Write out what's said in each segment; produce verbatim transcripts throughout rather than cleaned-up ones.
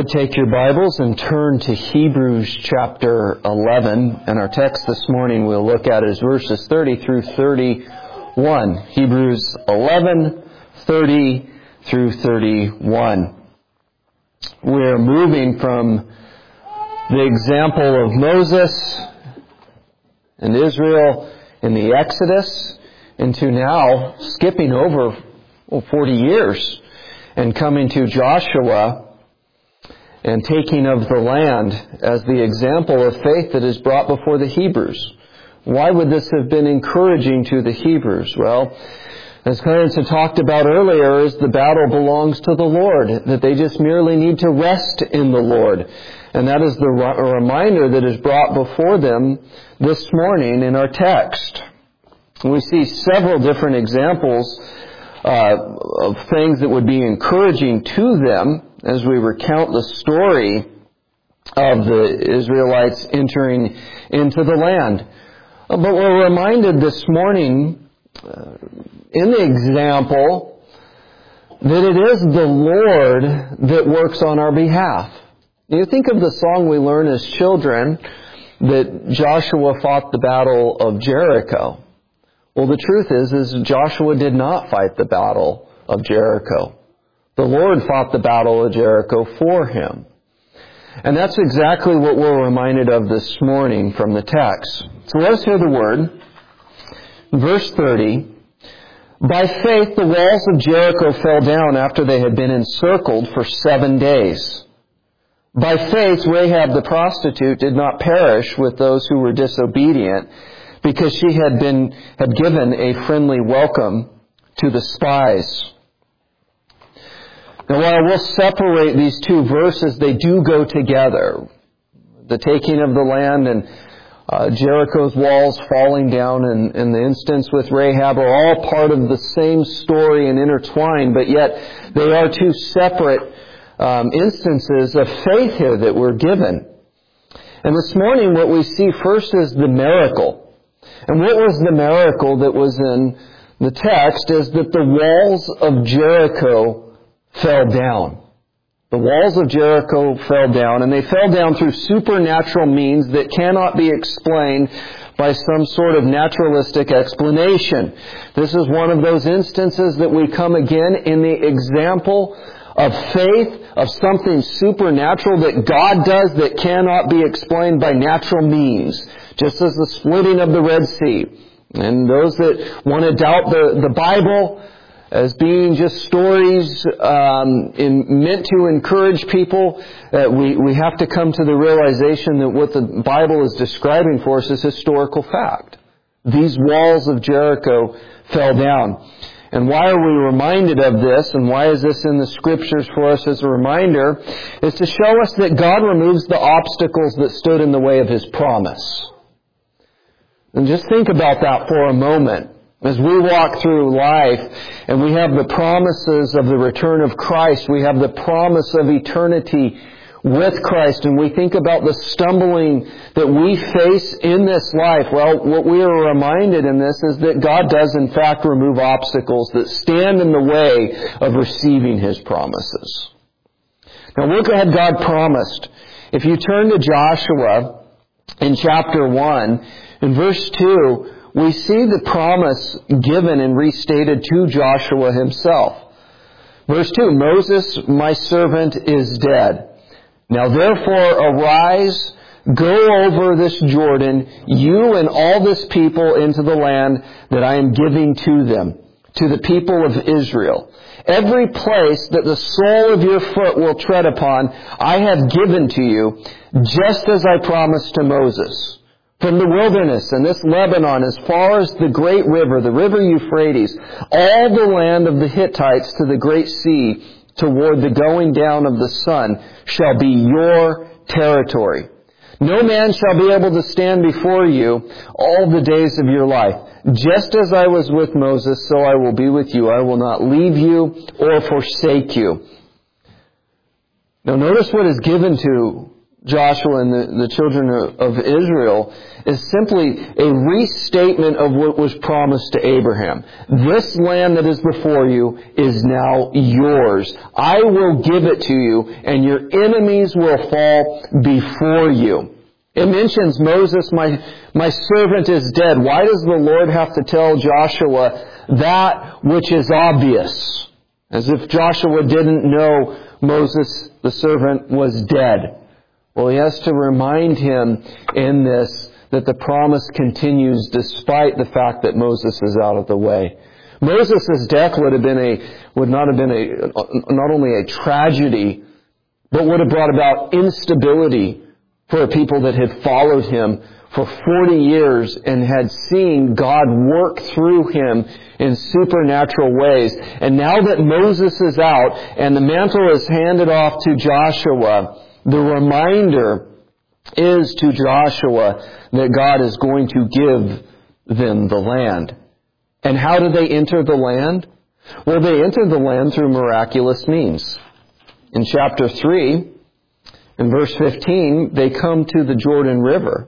would, take your Bibles and turn to Hebrews chapter eleven. And our text this morning we'll look at is verses thirty through thirty-one. Hebrews eleven, thirty through thirty-one. We're moving from the example of Moses and Israel in the Exodus into now skipping over well, forty years and coming to Joshua and taking of the land as the example of faith that is brought before the Hebrews. Why would this have been encouraging to the Hebrews? Well, as Clarence had talked about earlier, is the battle belongs to the Lord, that they just merely need to rest in the Lord. And that is the reminder that is brought before them this morning in our text. We see several different examples uh, of things that would be encouraging to them as we recount the story of the Israelites entering into the land. But we're reminded this morning uh, in the example that it is the Lord that works on our behalf. You think of the song we learn as children that Joshua fought the battle of Jericho. Well, the truth is, is Joshua did not fight the battle of Jericho. The Lord fought the battle of Jericho for him. And that's exactly what we're reminded of this morning from the text. So let us hear the word. Verse thirty, by faith the walls of Jericho fell down after they had been encircled for seven days. By faith Rahab the prostitute did not perish with those who were disobedient, because she had been had given a friendly welcome to the spies. Now, while we'll separate these two verses, they do go together. The taking of the land and uh, Jericho's walls falling down and, and the instance with Rahab are all part of the same story and intertwined, but yet they are two separate um, instances of faith here that we're given. And this morning what we see first is the miracle. And what was the miracle that was in the text is that the walls of Jericho fell down. The walls of Jericho fell down, and they fell down through supernatural means that cannot be explained by some sort of naturalistic explanation. This is one of those instances that we come again in the example of faith, of something supernatural that God does that cannot be explained by natural means. Just as the splitting of the Red Sea. And those that want to doubt the, the Bible as being just stories um, in, meant to encourage people, uh, we, we have to come to the realization that what the Bible is describing for us is historical fact. These walls of Jericho fell down. And why are we reminded of this, and why is this in the Scriptures for us as a reminder, is to show us that God removes the obstacles that stood in the way of His promise. And just think about that for a moment. As we walk through life and we have the promises of the return of Christ, we have the promise of eternity with Christ, and we think about the stumbling that we face in this life. Well, what we are reminded in this is that God does in fact remove obstacles that stand in the way of receiving His promises. Now look what had God promised. If you turn to Joshua in chapter one, in verse two, we see the promise given and restated to Joshua himself. Verse two, Moses, my servant, is dead. Now therefore arise, go over this Jordan, you and all this people, into the land that I am giving to them, to the people of Israel. Every place that the sole of your foot will tread upon, I have given to you, just as I promised to Moses. From the wilderness and this Lebanon as far as the great river, the river Euphrates, all the land of the Hittites to the great sea, toward the going down of the sun, shall be your territory. No man shall be able to stand before you all the days of your life. Just as I was with Moses, so I will be with you. I will not leave you or forsake you. Now notice what is given to Joshua and the, the children of Israel is simply a restatement of what was promised to Abraham. This land that is before you is now yours. I will give it to you, and your enemies will fall before you. It mentions Moses, my, my servant is dead. Why does the Lord have to tell Joshua that which is obvious? As if Joshua didn't know Moses, the servant, was dead. Well, he has to remind him in this that the promise continues despite the fact that Moses is out of the way. Moses' death would have been a, would not have been a, not only a tragedy, but would have brought about instability for a people that had followed him for forty years and had seen God work through him in supernatural ways. And now that Moses is out and the mantle is handed off to Joshua, the reminder is to Joshua that God is going to give them the land. And how do they enter the land? Well, they enter the land through miraculous means. In chapter three, in verse fifteen, they come to the Jordan River.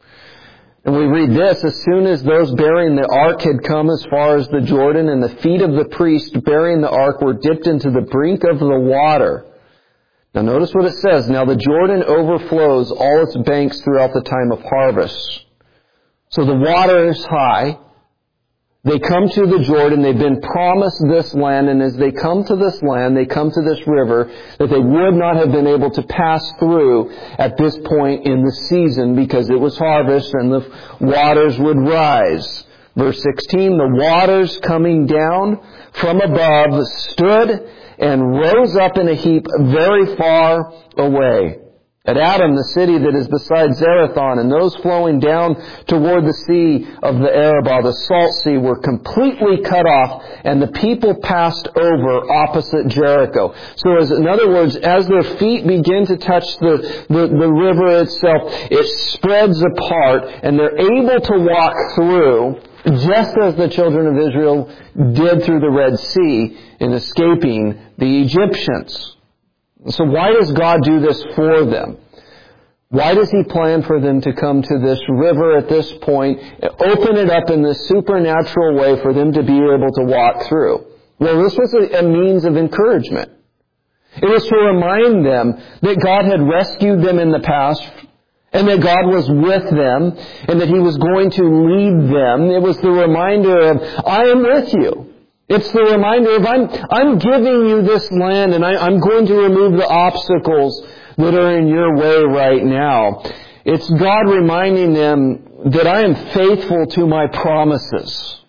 And we read this, as soon as those bearing the ark had come as far as the Jordan, and the feet of the priest bearing the ark were dipped into the brink of the water. Now notice what it says. Now the Jordan overflows all its banks throughout the time of harvest. So the water is high. They come to the Jordan. They've been promised this land. And as they come to this land, they come to this river that they would not have been able to pass through at this point in the season because it was harvest and the waters would rise. Verse sixteen, the waters coming down from above stood and rose up in a heap very far away. At Adam, the city that is beside Zarethan, and those flowing down toward the sea of the Arabah, the salt sea, were completely cut off, and the people passed over opposite Jericho. So as, in other words, as their feet begin to touch the, the, the river itself, it spreads apart, and they're able to walk through, just as the children of Israel did through the Red Sea in escaping the Egyptians. So why does God do this for them? Why does He plan for them to come to this river at this point, open it up in this supernatural way for them to be able to walk through? Well, this was a, a means of encouragement. It was to remind them that God had rescued them in the past, and that God was with them, and that He was going to lead them. It was the reminder of, I am with you. It's the reminder of, I'm, I'm giving you this land, and I, I'm going to remove the obstacles that are in your way right now. It's God reminding them that I am faithful to my promises.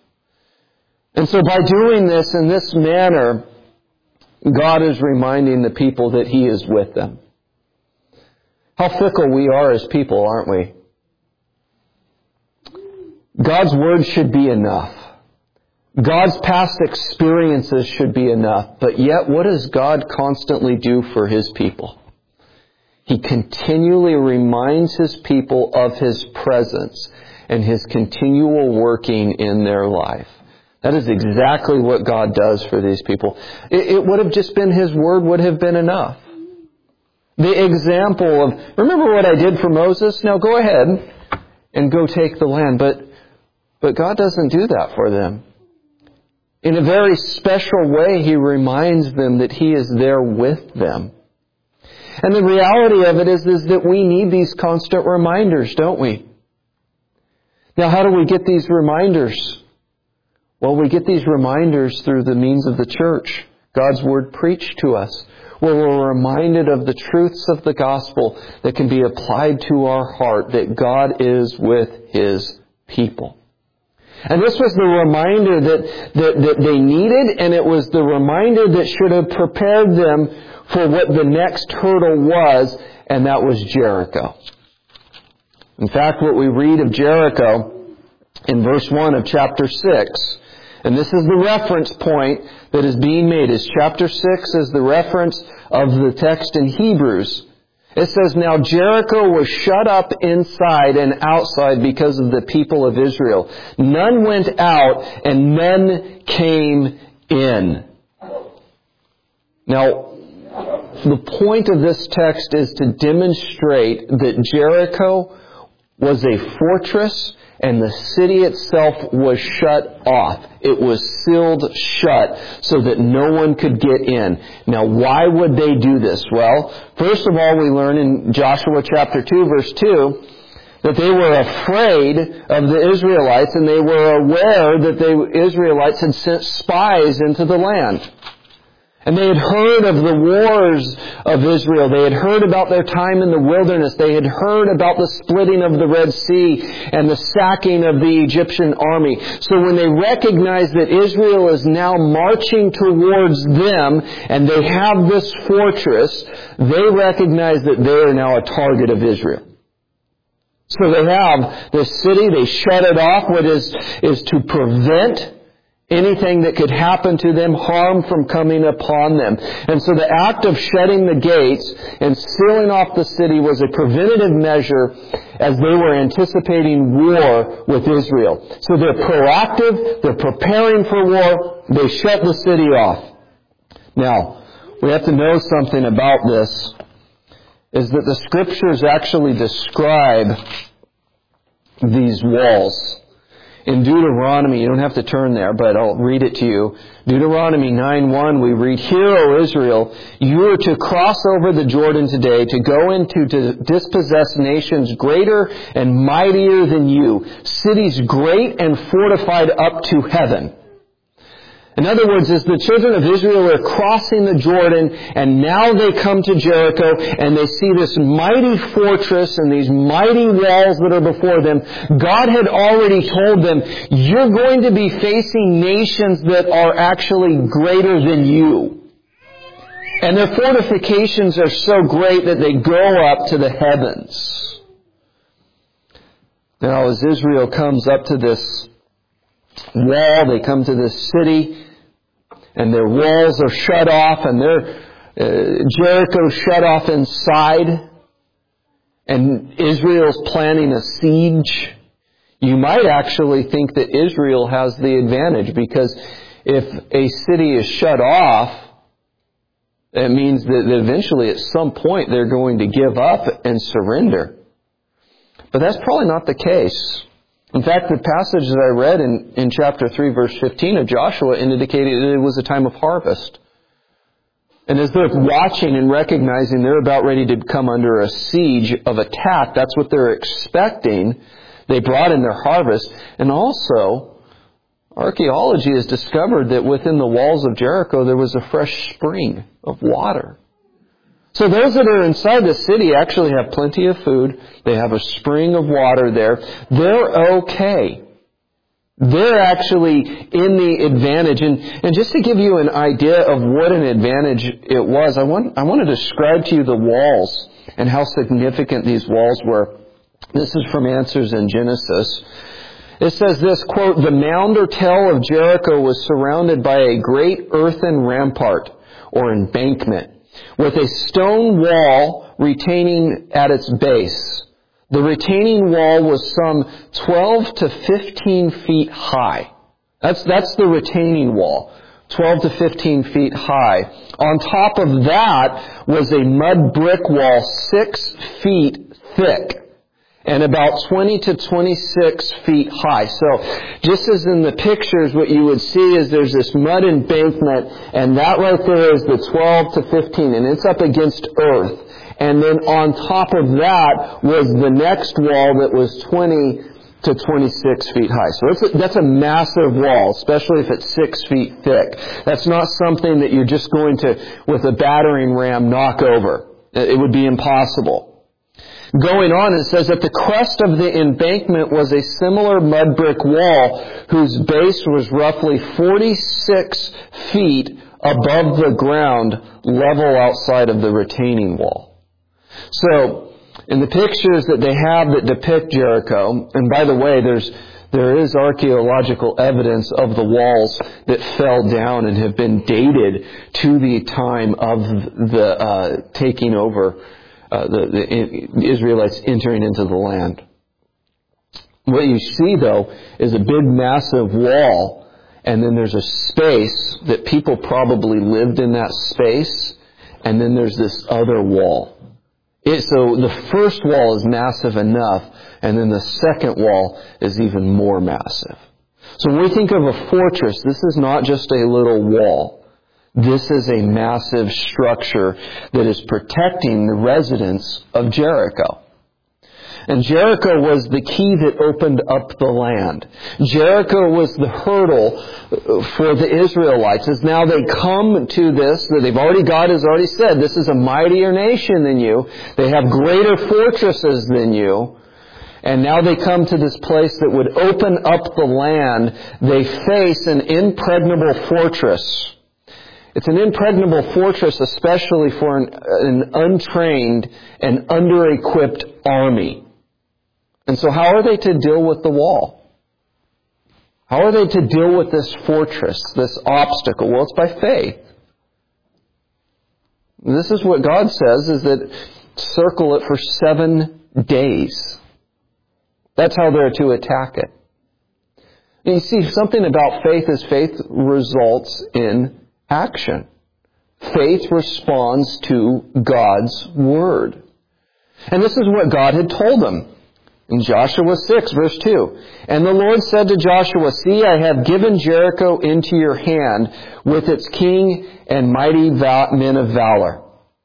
And so by doing this in this manner, God is reminding the people that He is with them. How fickle we are as people, aren't we? God's Word should be enough. God's past experiences should be enough. But yet, what does God constantly do for His people? He continually reminds His people of His presence and His continual working in their life. That is exactly what God does for these people. It, it would have just been His Word would have been enough. The example of, remember what I did for Moses? Now go ahead and go take the land. But, but God doesn't do that for them. In a very special way, He reminds them that He is there with them. And the reality of it is, is that we need these constant reminders, don't we? Now, how do we get these reminders? Well, we get these reminders through the means of the church. God's Word preached to us, where we're reminded of the truths of the gospel that can be applied to our heart, that God is with His people. And this was the reminder that, that, that they needed, and it was the reminder that should have prepared them for what the next hurdle was, and that was Jericho. In fact, what we read of Jericho in verse one of chapter six, and this is the reference point that is being made, is chapter six is the reference of the text in Hebrews. It says, now Jericho was shut up inside and outside because of the people of Israel. None went out and none came in. Now, the point of this text is to demonstrate that Jericho was a fortress, and the city itself was shut off. It was sealed shut so that no one could get in. Now, why would they do this? Well, first of all, we learn in Joshua chapter two, verse two, that they were afraid of the Israelites, and they were aware that the Israelites had sent spies into the land. And they had heard of the wars of Israel. They had heard about their time in the wilderness. They had heard about the splitting of the Red Sea and the sacking of the Egyptian army. So when they recognized that Israel is now marching towards them and they have this fortress, they recognize that they are now a target of Israel. So they have this city, they shut it off, what is, is to prevent anything that could happen to them, harm from coming upon them. And so the act of shutting the gates and sealing off the city was a preventative measure as they were anticipating war with Israel. So they're proactive, they're preparing for war, they shut the city off. Now, we have to know something about this, is that the Scriptures actually describe these walls. In Deuteronomy, you don't have to turn there, but I'll read it to you. Deuteronomy nine one, we read, "Hear, O Israel, you are to cross over the Jordan today to go into to dispossess nations greater and mightier than you, cities great and fortified up to heaven." In other words, as the children of Israel are crossing the Jordan, and now they come to Jericho, and they see this mighty fortress and these mighty walls that are before them, God had already told them, you're going to be facing nations that are actually greater than you. And their fortifications are so great that they go up to the heavens. Now, as Israel comes up to this wall, they come to this city, and their walls are shut off, and their uh, Jericho shut off inside, and Israel's planning a siege. You might actually think that Israel has the advantage, because if a city is shut off, it means that eventually at some point they're going to give up and surrender. But that's probably not the case. In fact, the passage that I read in, in chapter three, verse fifteen of Joshua indicated that it was a time of harvest. And as they're watching and recognizing they're about ready to come under a siege of attack, that's what they're expecting. They brought in their harvest. And also, archaeology has discovered that within the walls of Jericho there was a fresh spring of water. So those that are inside the city actually have plenty of food. They have a spring of water there. They're okay. They're actually in the advantage. And, and just to give you an idea of what an advantage it was, I want, I want to describe to you the walls and how significant these walls were. This is from Answers in Genesis. It says this, quote, "The mound or tell of Jericho was surrounded by a great earthen rampart or embankment, with a stone wall retaining at its base. The retaining wall was some twelve to fifteen feet high." That's, that's the retaining wall, twelve to fifteen feet high. On top of that was a mud brick wall six feet thick and about twenty to twenty-six feet high. So just as in the pictures, what you would see is there's this mud embankment, and that right there is the twelve to fifteen, and it's up against earth. And then on top of that was the next wall that was twenty to twenty-six feet high. So that's a, that's a massive wall, especially if it's six feet thick. That's not something that you're just going to, with a battering ram, knock over. It would be impossible. Going on, it says that the crest of the embankment was a similar mud brick wall whose base was roughly forty-six feet above the ground, level outside of the retaining wall. So, in the pictures that they have that depict Jericho, and by the way, there's there is archaeological evidence of the walls that fell down and have been dated to the time of the uh, taking over, uh, the, the Israelites entering into the land. What you see, though, is a big, massive wall, and then there's a space that people probably lived in that space, and then there's this other wall. It, so the first wall is massive enough, and then the second wall is even more massive. So when we think of a fortress, this is not just a little wall. This is a massive structure that is protecting the residents of Jericho. And Jericho was the key that opened up the land. Jericho was the hurdle for the Israelites. As now they come to this, that they've already, God has already said, this is a mightier nation than you. They have greater fortresses than you. And now they come to this place that would open up the land. They face an impregnable fortress. It's an impregnable fortress, especially for an, an untrained and under-equipped army. And so how are they to deal with the wall? How are they to deal with this fortress, this obstacle? Well, it's by faith. This is what God says, is that circle it for seven days. That's how they're to attack it. And you see, something about faith is faith results in action. Faith responds to God's Word. And this is what God had told them. In Joshua six, verse two. And the Lord said to Joshua, see, I have given Jericho into your hand with its king and mighty men of valor.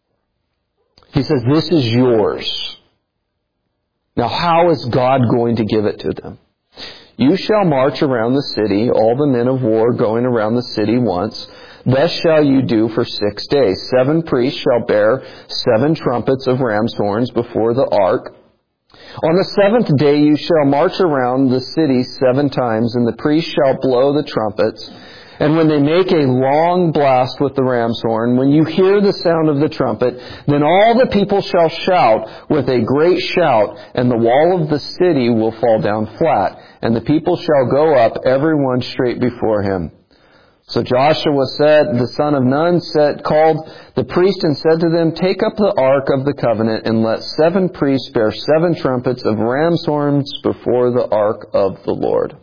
He says, this is yours. Now, how is God going to give it to them? You shall march around the city, all the men of war going around the city once. Thus shall you do for six days. Seven priests shall bear seven trumpets of ram's horns before the ark. On the seventh day you shall march around the city seven times, and the priests shall blow the trumpets. And when they make a long blast with the ram's horn, when you hear the sound of the trumpet, then all the people shall shout with a great shout, and the wall of the city will fall down flat, and the people shall go up, every one straight before him. So Joshua said, the son of Nun said, called the priest and said to them, take up the ark of the covenant and let seven priests bear seven trumpets of ram's horns before the ark of the Lord.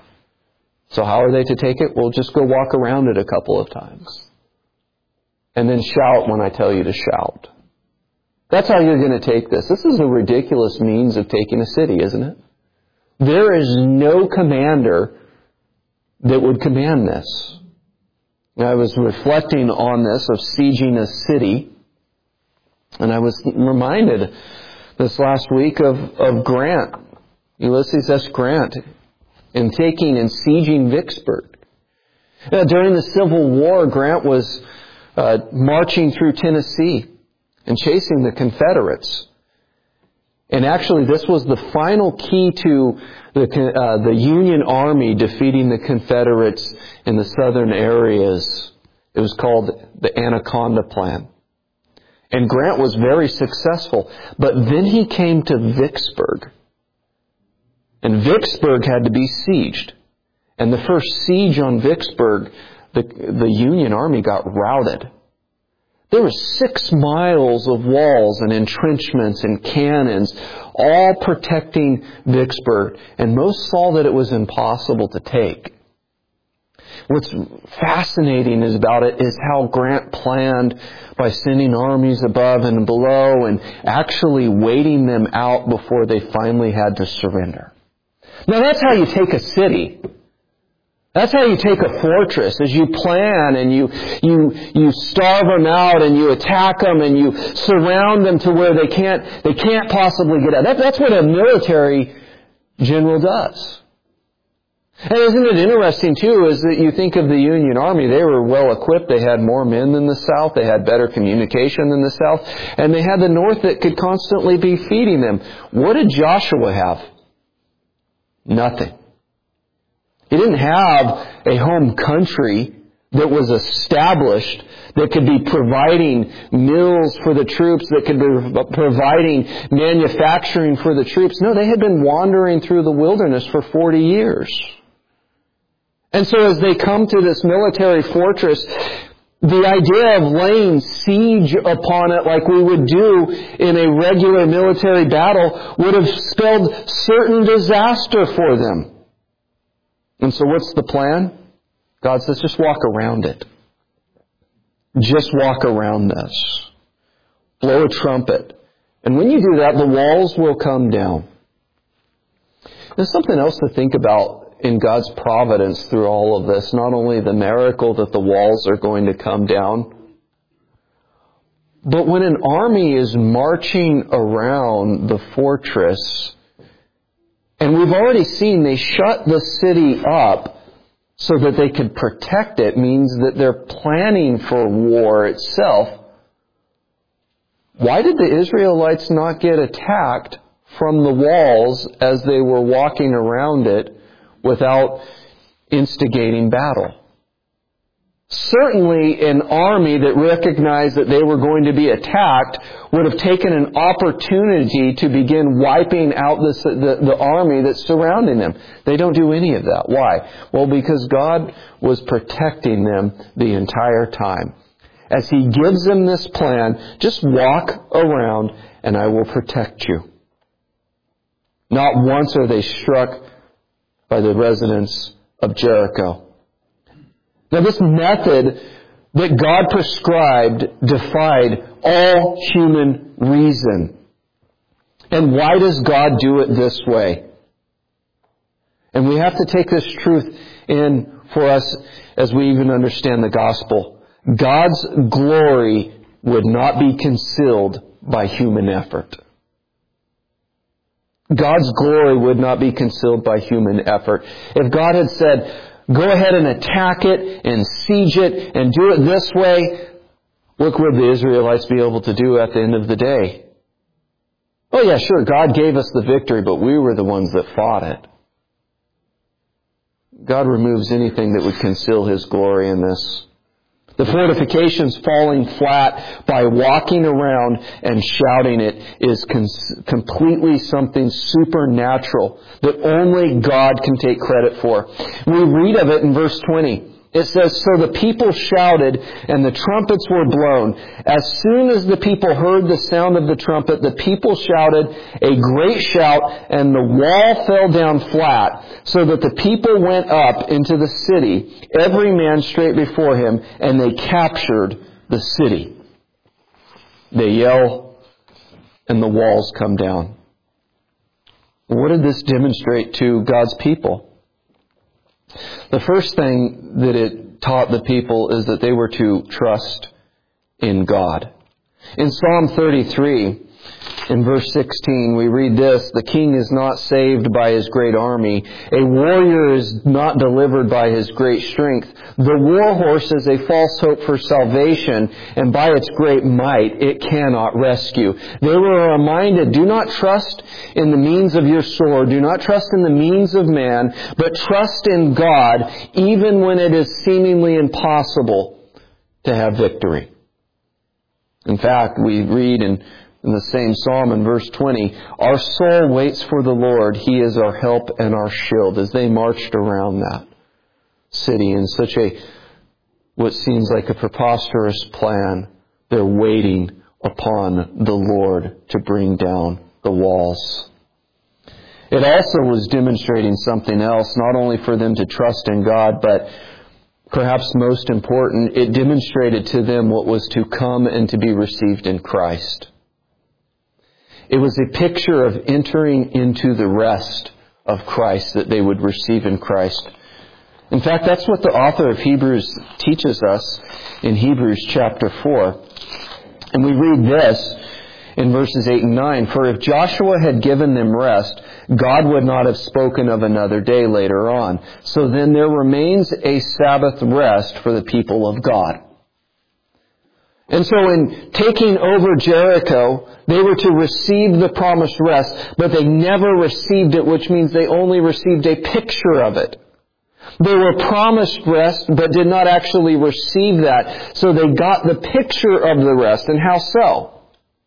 So how are they to take it? Well, just go walk around it a couple of times. And then shout when I tell you to shout. That's how you're going to take this. This is a ridiculous means of taking a city, isn't it? There is no commander that would command this. I was reflecting on this of sieging a city, and I was reminded this last week of, of Grant, Ulysses S. Grant, in taking and sieging Vicksburg. Now, during the Civil War, Grant was uh, marching through Tennessee and chasing the Confederates. And actually, this was the final key to the, uh, the Union Army defeating the Confederates in the southern areas. It was called the Anaconda Plan. And Grant was very successful. But then he came to Vicksburg. And Vicksburg had to be sieged. And the first siege on Vicksburg, the, the Union Army got routed. There were six miles of walls and entrenchments and cannons, all protecting Vicksburg. And most saw that it was impossible to take. What's fascinating is about it is how Grant planned by sending armies above and below and actually waiting them out before they finally had to surrender. Now that's how you take a city. That's how you take a fortress, is you plan and you, you, you starve them out and you attack them and you surround them to where they can't, they can't possibly get out. That, that's what a military general does. And isn't it interesting too, is that you think of the Union Army, they were well equipped, they had more men than the South, they had better communication than the South, and they had the North that could constantly be feeding them. What did Joshua have? Nothing. He didn't have a home country that was established, that could be providing mills for the troops, that could be providing manufacturing for the troops. No, they had been wandering through the wilderness for forty years. And so as they come to this military fortress, the idea of laying siege upon it like we would do in a regular military battle would have spelled certain disaster for them. And so what's the plan? God says, just walk around it. Just walk around this. Blow a trumpet. And when you do that, the walls will come down. There's something else to think about in God's providence through all of this. Not only the miracle that the walls are going to come down, but when an army is marching around the fortress, and we've already seen they shut the city up so that they could protect it, means that they're planning for war itself. Why did the Israelites not get attacked from the walls as they were walking around it without instigating battle? Certainly an army that recognized that they were going to be attacked would have taken an opportunity to begin wiping out this, the, the army that's surrounding them. They don't do any of that. Why? Well, because God was protecting them the entire time. As He gives them this plan, just walk around and I will protect you. Not once are they struck by the residents of Jericho. Now, this method that God prescribed defied all human reason. And why does God do it this way? And we have to take this truth in for us as we even understand the gospel. God's glory would not be concealed by human effort. God's glory would not be concealed by human effort. If God had said, go ahead and attack it and siege it and do it this way, what would the Israelites be able to do at the end of the day? Oh yeah, sure, God gave us the victory, but we were the ones that fought it. God removes anything that would conceal His glory in this. The fortifications falling flat by walking around and shouting it is cons- completely something supernatural that only God can take credit for. We read of it in verse twenty. It says, so the people shouted and the trumpets were blown. As soon as the people heard the sound of the trumpet, the people shouted a great shout and the wall fell down flat so that the people went up into the city, every man straight before him, and they captured the city. They yell and the walls come down. What did this demonstrate to God's people? The first thing that it taught the people is that they were to trust in God. In Psalm thirty-three, in verse sixteen, we read this, the king is not saved by his great army. A warrior is not delivered by his great strength. The war horse is a false hope for salvation, and by its great might it cannot rescue. They were reminded, do not trust in the means of your sword. Do not trust in the means of man, but trust in God, even when it is seemingly impossible to have victory. In fact, we read in In the same psalm in verse twenty, our soul waits for the Lord. He is our help and our shield. As they marched around that city in such a, what seems like a preposterous plan, they're waiting upon the Lord to bring down the walls. It also was demonstrating something else, not only for them to trust in God, but perhaps most important, it demonstrated to them what was to come and to be received in Christ. It was a picture of entering into the rest of Christ that they would receive in Christ. In fact, that's what the author of Hebrews teaches us in Hebrews chapter four. And we read this in verses eight and nine. For if Joshua had given them rest, God would not have spoken of another day later on. So then there remains a Sabbath rest for the people of God. And so in taking over Jericho, they were to receive the promised rest, but they never received it, which means they only received a picture of it. They were promised rest, but did not actually receive that. So they got the picture of the rest. And how so?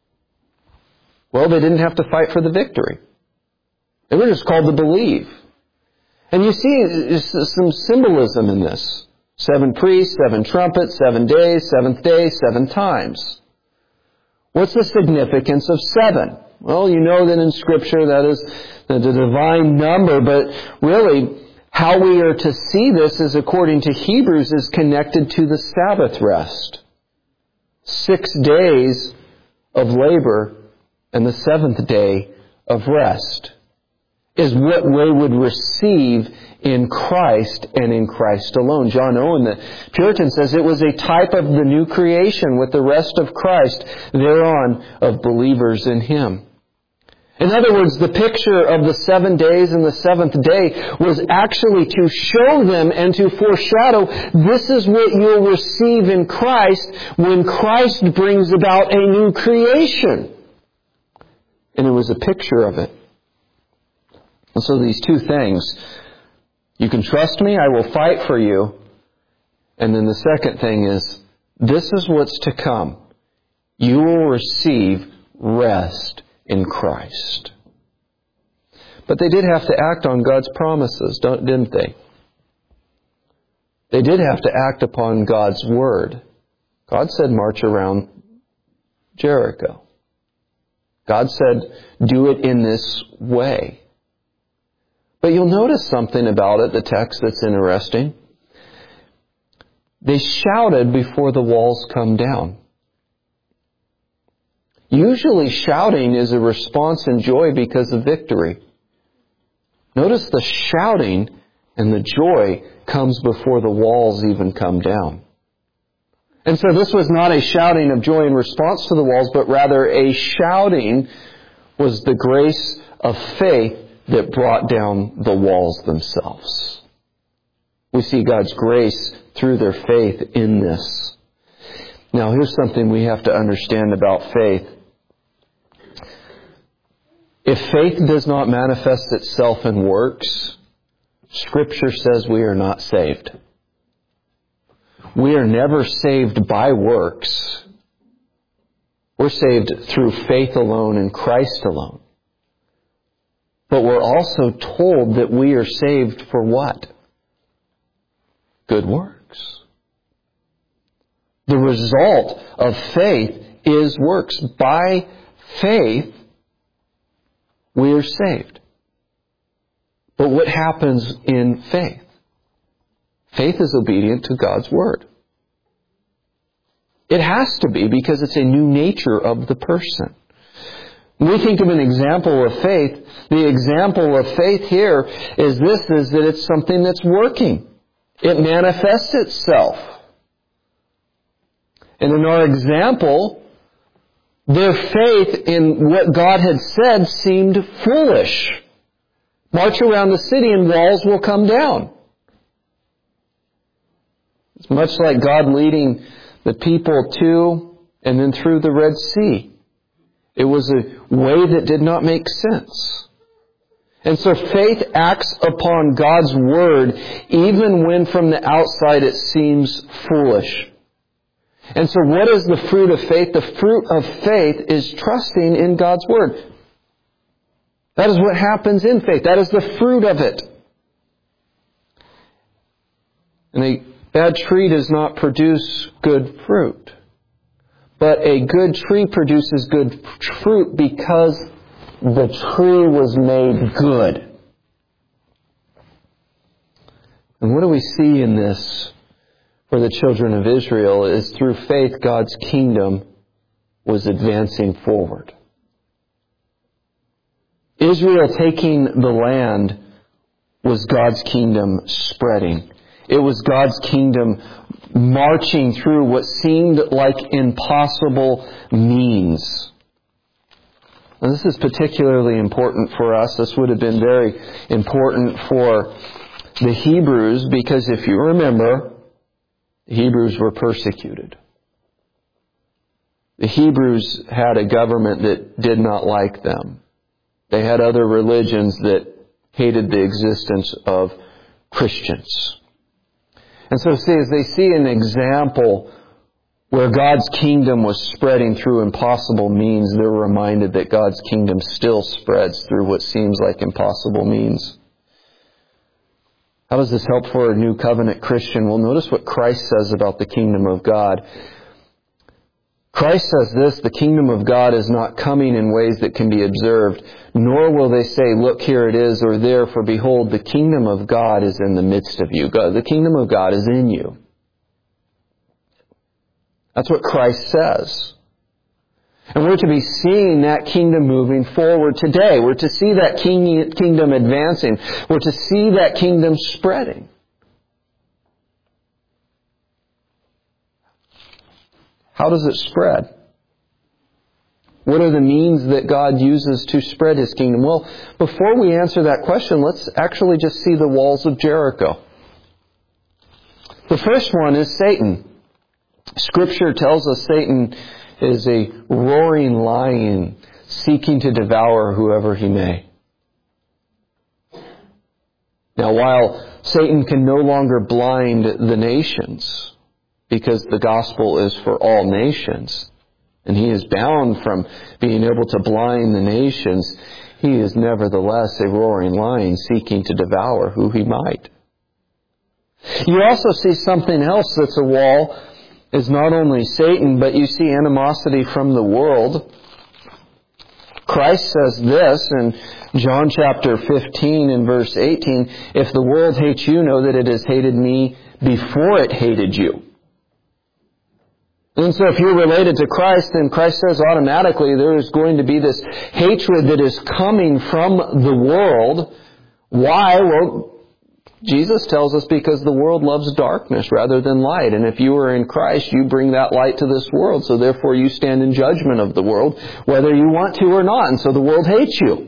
Well, they didn't have to fight for the victory. They were just called to believe. And you see some symbolism in this. Seven priests, seven trumpets, seven days, seventh day, seven times. What's the significance of seven? Well, you know that in Scripture that is the divine number, but really how we are to see this is according to Hebrews is connected to the Sabbath rest. Six days of labor and the seventh day of rest is what we would receive in Christ and in Christ alone. John Owen, the Puritan, says it was a type of the new creation with the rest of Christ thereon of believers in Him. In other words, the picture of the seven days and the seventh day was actually to show them and to foreshadow this is what you'll receive in Christ when Christ brings about a new creation. And it was a picture of it. And so these two things, you can trust me, I will fight for you. And then the second thing is, this is what's to come. You will receive rest in Christ. But they did have to act on God's promises, don't, didn't they? They did have to act upon God's word. God said, march around Jericho. God said, do it in this way. But you'll notice something about it, the text that's interesting. They shouted before the walls come down. Usually shouting is a response in joy because of victory. Notice the shouting and the joy comes before the walls even come down. And so this was not a shouting of joy in response to the walls, but rather a shouting was the grace of faith that brought down the walls themselves. We see God's grace through their faith in this. Now here's something we have to understand about faith. If faith does not manifest itself in works, Scripture says we are not saved. We are never saved by works. We're saved through faith alone in Christ alone. But we're also told that we are saved for what? Good works. The result of faith is works. By faith, we are saved. But what happens in faith? Faith is obedient to God's Word. It has to be because it's a new nature of the person. When we think of an example of faith, the example of faith here is this, is that it's something that's working. It manifests itself. And in our example, their faith in what God had said seemed foolish. March around the city and walls will come down. It's much like God leading the people to and then through the Red Sea. It was a way that did not make sense. And so faith acts upon God's Word even when from the outside it seems foolish. And so what is the fruit of faith? The fruit of faith is trusting in God's Word. That is what happens in faith. That is the fruit of it. And a bad tree does not produce good fruit. But a good tree produces good fruit because the tree was made good. And what do we see in this for the children of Israel is through faith God's kingdom was advancing forward. Israel taking the land was God's kingdom spreading. It was God's kingdom marching through what seemed like impossible means. Now, this is particularly important for us. This would have been very important for the Hebrews because if you remember, the Hebrews were persecuted. The Hebrews had a government that did not like them. They had other religions that hated the existence of Christians. And so see, as they see an example where God's kingdom was spreading through impossible means, they're reminded that God's kingdom still spreads through what seems like impossible means. How does this help for a new covenant Christian? Well, notice what Christ says about the kingdom of God. Christ says this, the kingdom of God is not coming in ways that can be observed, nor will they say, look, here it is, or there, for behold, the kingdom of God is in the midst of you. God, the kingdom of God is in you. That's what Christ says. And we're to be seeing that kingdom moving forward today. We're to see that king, kingdom advancing. We're to see that kingdom spreading. How does it spread? What are the means that God uses to spread His kingdom? Well, before we answer that question, let's actually just see the walls of Jericho. The first one is Satan. Scripture tells us Satan is a roaring lion seeking to devour whoever he may. Now, while Satan can no longer blind the nations, because the gospel is for all nations, and he is bound from being able to blind the nations, he is nevertheless a roaring lion seeking to devour who he might. You also see something else that's a wall. Is not only Satan, but you see animosity from the world. Christ says this in John chapter fifteen and verse eighteen, "If the world hates you, know that it has hated me before it hated you." And so if you're related to Christ, then Christ says automatically there is going to be this hatred that is coming from the world. Why? Well, Jesus tells us because the world loves darkness rather than light. And if you are in Christ, you bring that light to this world. So therefore you stand in judgment of the world, whether you want to or not. And so the world hates you.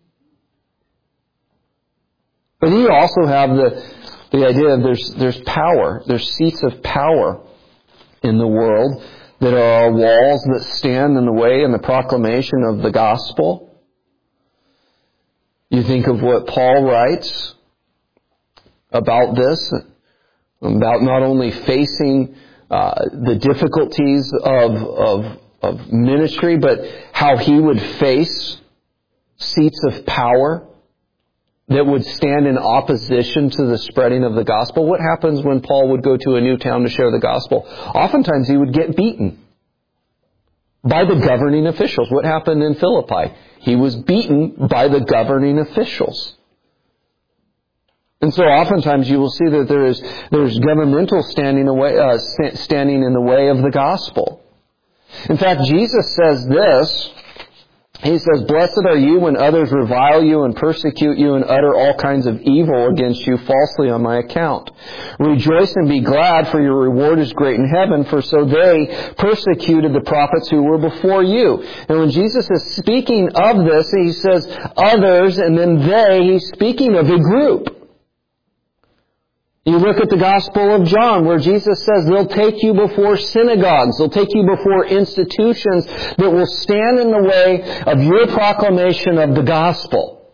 But you also have the, the idea of there's, there's power. There's seats of power in the world that are walls that stand in the way in the proclamation of the gospel. You think of what Paul writes about this, about not only facing uh, the difficulties of, of, of ministry, but how he would face seats of power that would stand in opposition to the spreading of the gospel. What happens when Paul would go to a new town to share the gospel? Oftentimes he would get beaten by the governing officials. What happened in Philippi? He was beaten by the governing officials. And so oftentimes you will see that there is there's governmental standing away, uh, standing in the way of the gospel. In fact, Jesus says this. He says, "Blessed are you when others revile you and persecute you and utter all kinds of evil against you falsely on my account. Rejoice and be glad, for your reward is great in heaven, for so they persecuted the prophets who were before you." And when Jesus is speaking of this, he says others and then they, he's speaking of a group. You look at the Gospel of John where Jesus says they'll take you before synagogues, they'll take you before institutions that will stand in the way of your proclamation of the gospel.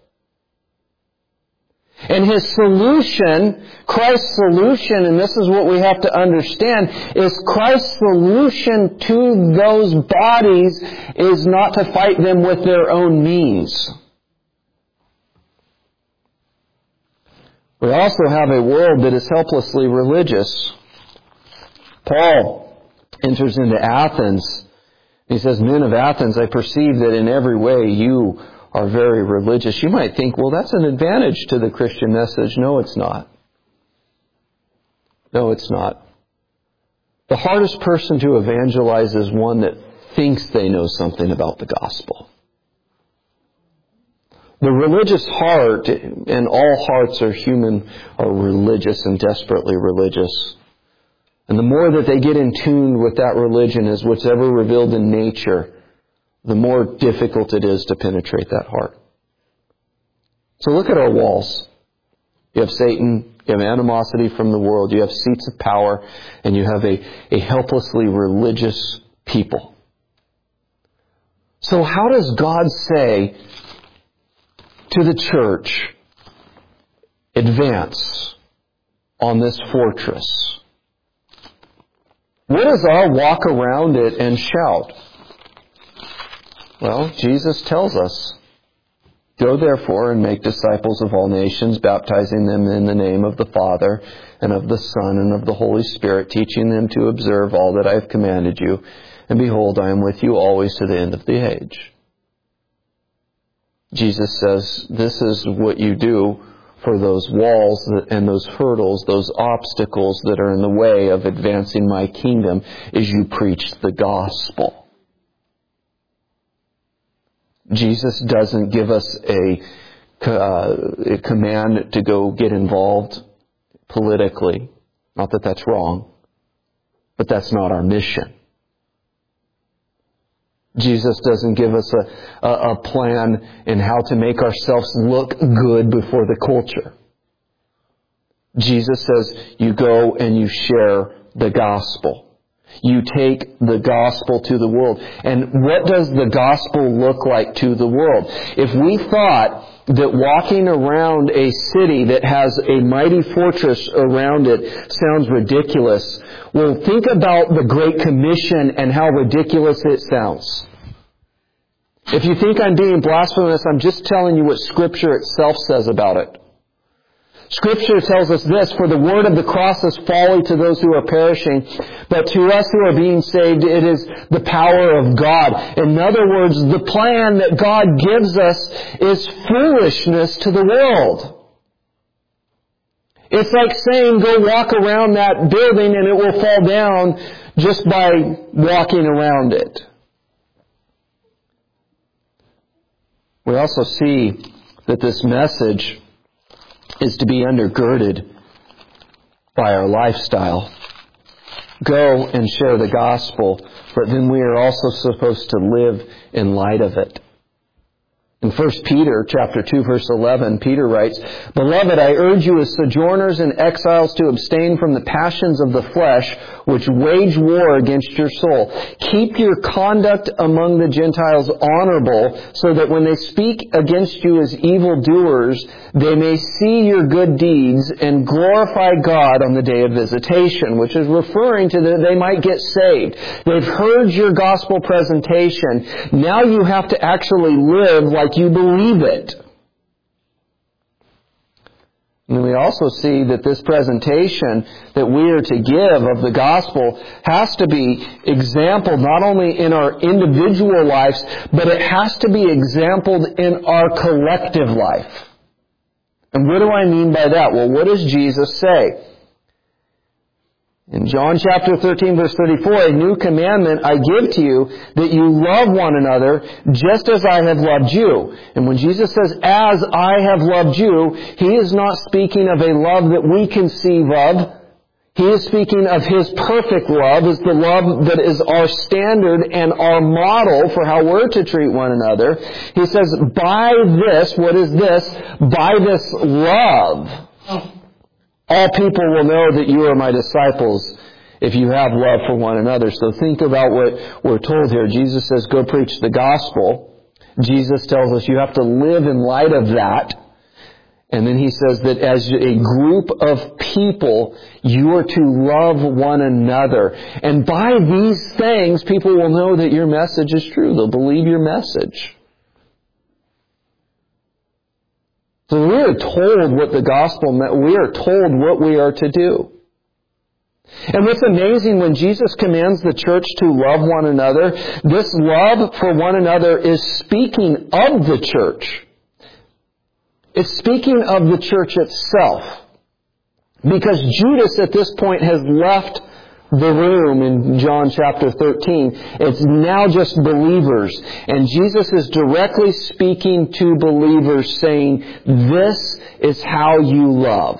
And His solution, Christ's solution, and this is what we have to understand, is Christ's solution to those bodies is not to fight them with their own means. We also have a world that is helplessly religious. Paul enters into Athens. He says, "Men of Athens, I perceive that in every way you are very religious." You might think, well, that's an advantage to the Christian message. No, it's not. No, it's not. The hardest person to evangelize is one that thinks they know something about the gospel. The religious heart, and all hearts are human, are religious and desperately religious. And the more that they get in tune with that religion as what's ever revealed in nature, the more difficult it is to penetrate that heart. So look at our walls. You have Satan, you have animosity from the world, you have seats of power, and you have a, a helplessly religious people. So how does God say to the church, advance on this fortress? What is our walk around it and shout? Well, Jesus tells us, "Go therefore and make disciples of all nations, baptizing them in the name of the Father and of the Son and of the Holy Spirit, teaching them to observe all that I have commanded you. And behold, I am with you always to the end of the age." Jesus says, this is what you do for those walls and those hurdles, those obstacles that are in the way of advancing my kingdom, is you preach the gospel. Jesus doesn't give us a, uh, a command to go get involved politically. Not that that's wrong, but that's not our mission. Jesus doesn't give us a, a, a plan in how to make ourselves look good before the culture. Jesus says you go and you share the gospel. You take the gospel to the world. And what does the gospel look like to the world? If we thought that walking around a city that has a mighty fortress around it sounds ridiculous, well, think about the Great Commission and how ridiculous it sounds. If you think I'm being blasphemous, I'm just telling you what Scripture itself says about it. Scripture tells us this, for the word of the cross is folly to those who are perishing, but to us who are being saved, it is the power of God. In other words, the plan that God gives us is foolishness to the world. It's like saying, go walk around that building and it will fall down just by walking around it. We also see that this message is to be undergirded by our lifestyle. Go and share the gospel, but then we are also supposed to live in light of it. In First Peter chapter two, verse eleven, Peter writes, Beloved, I urge you as sojourners and exiles to abstain from the passions of the flesh, which wage war against your soul. Keep your conduct among the Gentiles honorable, so that when they speak against you as evildoers, they may see your good deeds and glorify God on the day of visitation, which is referring to that they might get saved. They've heard your gospel presentation. Now you have to actually live like you believe it. And we also see that this presentation that we are to give of the gospel has to be exampled not only in our individual lives, but it has to be exampled in our collective life. And what do I mean by that? Well, what does Jesus say? In John chapter thirteen, verse thirty-four, a new commandment I give to you, that you love one another just as I have loved you. And when Jesus says, as I have loved you, He is not speaking of a love that we conceive of. He is speaking of His perfect love, is the love that is our standard and our model for how we're to treat one another. He says, by this, what is this? By this love, all people will know that you are my disciples if you have love for one another. So think about what we're told here. Jesus says, go preach the gospel. Jesus tells us you have to live in light of that. And then He says that as a group of people, you are to love one another. And by these things, people will know that your message is true. They'll believe your message. So we are told what the gospel meant. We are told what we are to do. And what's amazing, when Jesus commands the church to love one another, this love for one another is speaking of the church. It's speaking of the church itself. Because Judas at this point has left the room in John chapter thirteen. It's now just believers. And Jesus is directly speaking to believers, saying, this is how you love.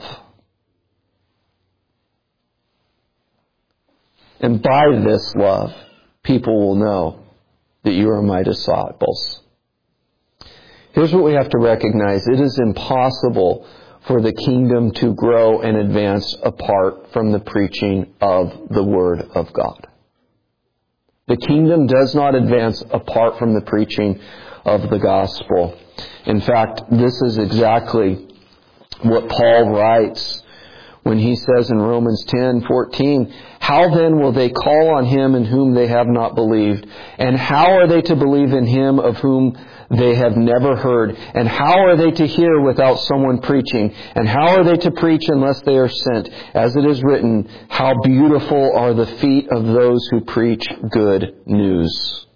And by this love, people will know that you are my disciples. Here's what we have to recognize. It is impossible for the kingdom to grow and advance apart from the preaching of the Word of God. The kingdom does not advance apart from the preaching of the gospel. In fact, this is exactly what Paul writes when he says in Romans ten fourteen, how then will they call on Him in whom they have not believed? And how are they to believe in Him of whom they have never heard? And how are they to hear without someone preaching? And how are they to preach unless they are sent? As it is written, how beautiful are the feet of those who preach good news.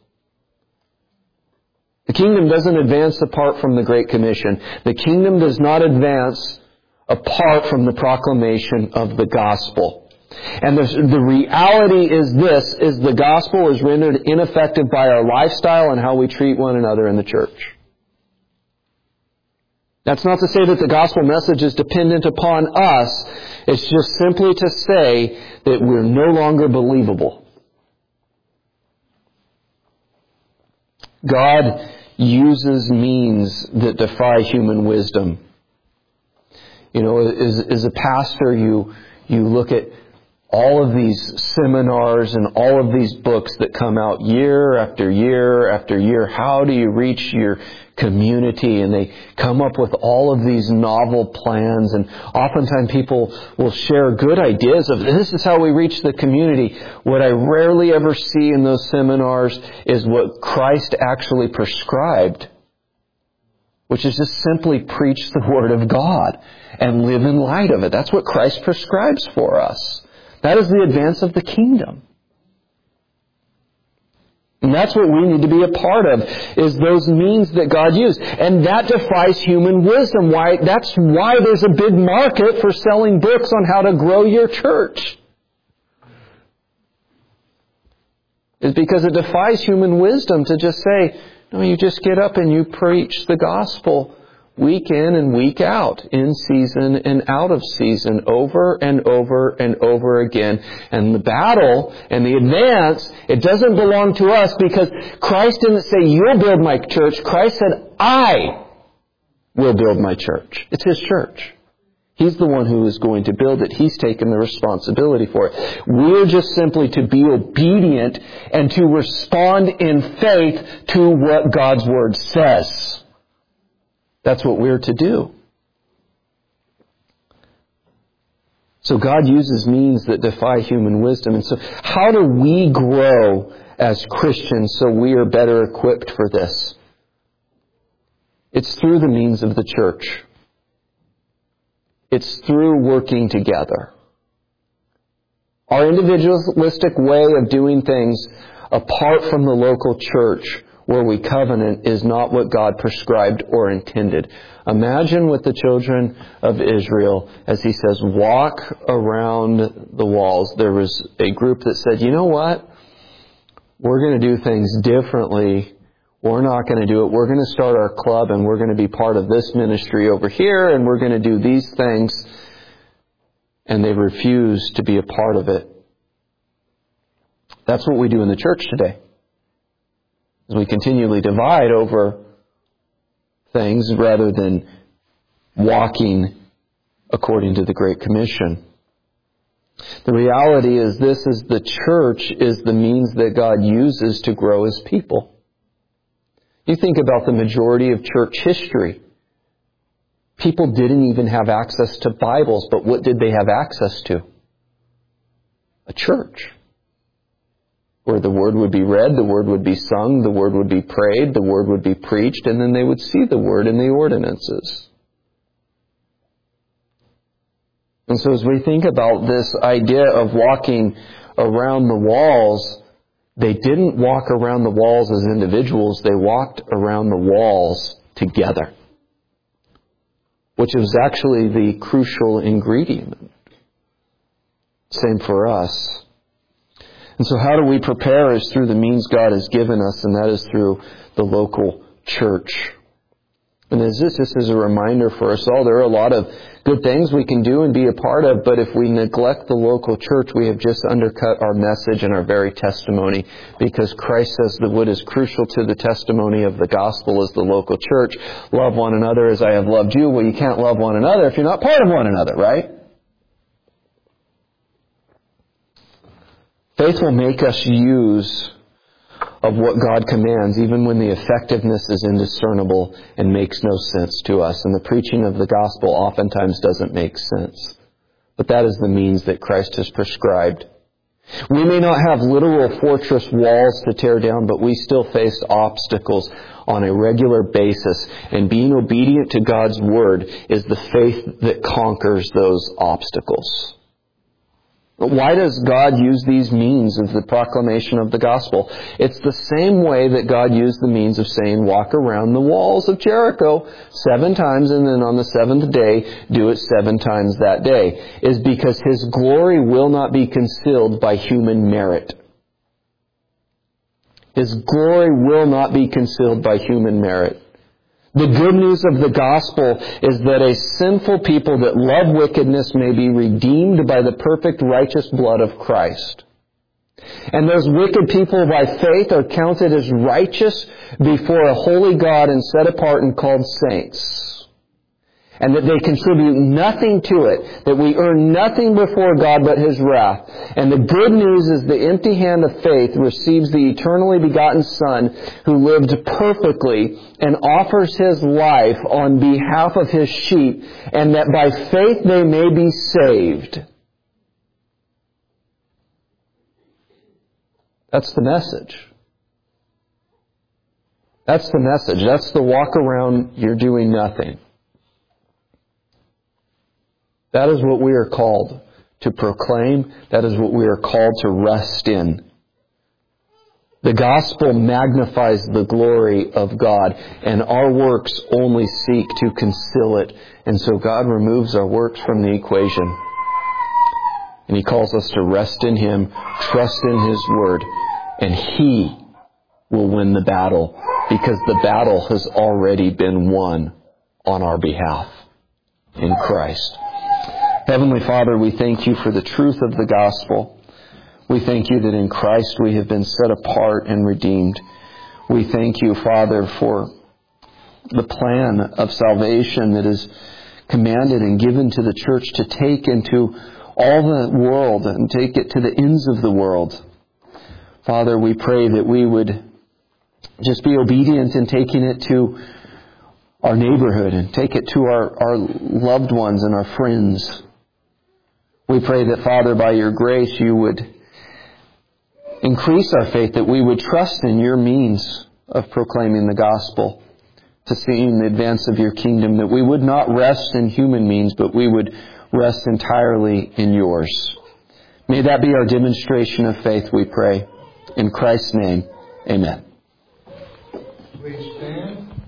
The kingdom doesn't advance apart from the Great Commission. The kingdom does not advance apart from the proclamation of the gospel. And the, the reality is this, is the gospel is rendered ineffective by our lifestyle and how we treat one another in the church. That's not to say that the gospel message is dependent upon us. It's just simply to say that we're no longer believable. God uses means that defy human wisdom. You know, as, as a pastor, you, you look at all of these seminars and all of these books that come out year after year after year. How do you reach your community? And they come up with all of these novel plans. And oftentimes people will share good ideas of this is how we reach the community. What I rarely ever see in those seminars is what Christ actually prescribed, which is just simply preach the Word of God and live in light of it. That's what Christ prescribes for us. That is the advance of the kingdom. And that's what we need to be a part of, is those means that God used. And that defies human wisdom. Why? That's why there's a big market for selling books on how to grow your church. It's because it defies human wisdom to just say, no, you just get up and you preach the gospel week in and week out, in season and out of season, over and over and over again. And the battle and the advance, it doesn't belong to us, because Christ didn't say, you'll build my church. Christ said, I will build my church. It's His church. He's the one who is going to build it. He's taken the responsibility for it. We're just simply to be obedient and to respond in faith to what God's Word says. That's what we're to do. So God uses means that defy human wisdom. And so how do we grow as Christians so we are better equipped for this? It's through the means of the church. It's through working together. Our individualistic way of doing things apart from the local church where we covenant is not what God prescribed or intended. Imagine with the children of Israel, as He says, walk around the walls. There was a group that said, you know what? We're going to do things differently. We're not going to do it. We're going to start our club and we're going to be part of this ministry over here and we're going to do these things. And they refused to be a part of it. That's what we do in the church today. As we continually divide over things rather than walking according to the Great Commission. The reality is this is the church is the means that God uses to grow His people. You think about the majority of church history. People didn't even have access to Bibles, but what did they have access to? A church. Where the Word would be read, the Word would be sung, the Word would be prayed, the Word would be preached, and then they would see the Word in the ordinances. And so as we think about this idea of walking around the walls, they didn't walk around the walls as individuals, they walked around the walls together. Which is actually the crucial ingredient. Same for us. And so how do we prepare is through the means God has given us, and that is through the local church. And as this just is a reminder for us all, there are a lot of good things we can do and be a part of, but if we neglect the local church, we have just undercut our message and our very testimony, because Christ says that what is crucial to the testimony of the gospel is the local church. Love one another as I have loved you. Well, you can't love one another if you're not part of one another, right? Faith will make us use of what God commands, even when the effectiveness is indiscernible and makes no sense to us. And the preaching of the gospel oftentimes doesn't make sense. But that is the means that Christ has prescribed. We may not have literal fortress walls to tear down, but we still face obstacles on a regular basis. And being obedient to God's Word is the faith that conquers those obstacles. Why does God use these means of the proclamation of the gospel? It's the same way that God used the means of saying, walk around the walls of Jericho seven times, and then on the seventh day, do it seven times that day. Is because His glory will not be concealed by human merit. His glory will not be concealed by human merit. The good news of the gospel is that a sinful people that love wickedness may be redeemed by the perfect righteous blood of Christ. And those wicked people by faith are counted as righteous before a holy God and set apart and called saints. And that they contribute nothing to it, that we earn nothing before God but His wrath. And the good news is the empty hand of faith receives the eternally begotten Son who lived perfectly and offers His life on behalf of His sheep, and that by faith they may be saved. That's the message. That's the message. That's the walk around, you're doing nothing. That is what we are called to proclaim. That is what we are called to rest in. The gospel magnifies the glory of God, and our works only seek to conceal it. And so God removes our works from the equation. And He calls us to rest in Him, trust in His Word, and He will win the battle, because the battle has already been won on our behalf in Christ. Heavenly Father, we thank You for the truth of the gospel. We thank You that in Christ we have been set apart and redeemed. We thank You, Father, for the plan of salvation that is commanded and given to the church to take into all the world and take it to the ends of the world. Father, we pray that we would just be obedient in taking it to our neighborhood and take it to our, our loved ones and our friends. We pray that, Father, by Your grace, You would increase our faith, that we would trust in Your means of proclaiming the gospel, to seeing the advance of Your kingdom, that we would not rest in human means, but we would rest entirely in Yours. May that be our demonstration of faith, we pray. In Christ's name, amen. Please stand.